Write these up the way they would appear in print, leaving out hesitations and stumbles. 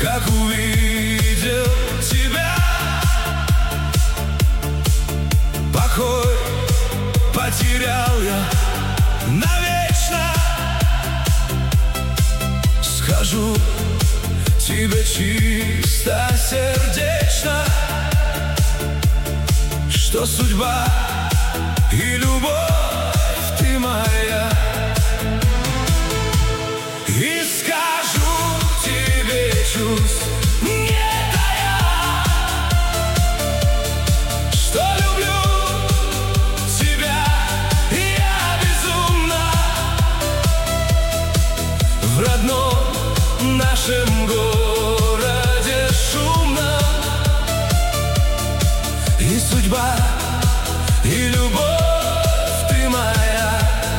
как увидел тебя. Покой потерял я навечно. Скажу тебе чистосердечно, что судьба и любовь ты моя. И скажу тебе чувств не тая, что люблю тебя я безумно. В родном нашем городе шумно, и судьба, и любовь ты моя.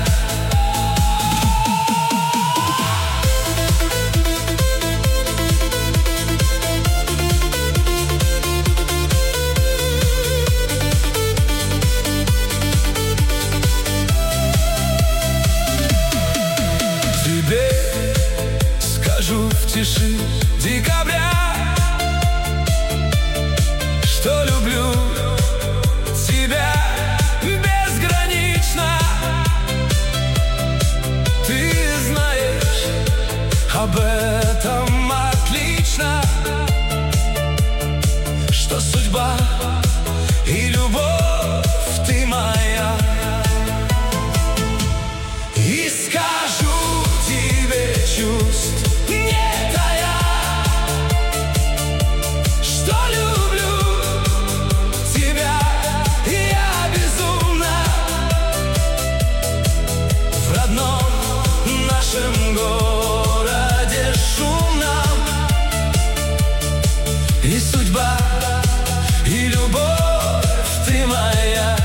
Тебе скажу в тиши декабря, что люблю тебя безгранично. Ты знаешь об этом отлично, что судьба и любовь ты моя. И скажу тебе чувств не тая, что люблю тебя я безумно. В родном нашем городе шумном, и судьба, и любовь ты моя.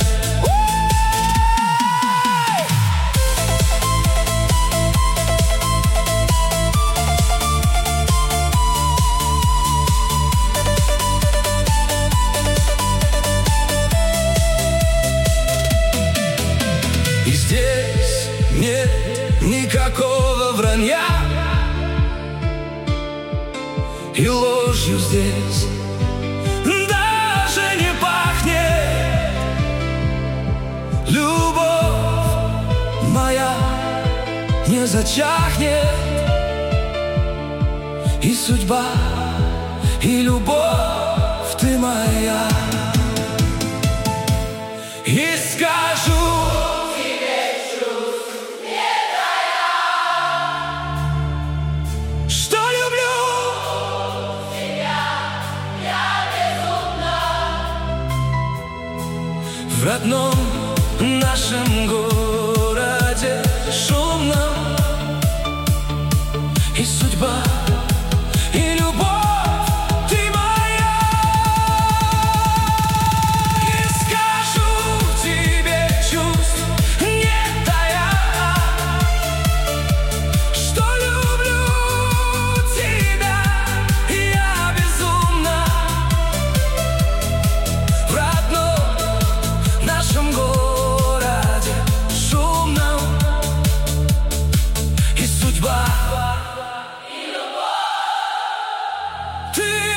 И здесь нет никакого вранья, и ложью здесь даже не пахнет. Любовь моя не зачахнет, и судьба, и любовь ты моя. И скажу тебе чувств не тая, что люблю тебя я безумно. В родном нашем городе шумном, и судьба, и любовь ты моя. И скажу тебе чувств не тая, что люблю тебя я безумно. В родном нашем городе шумном, и судьба, и любовь ты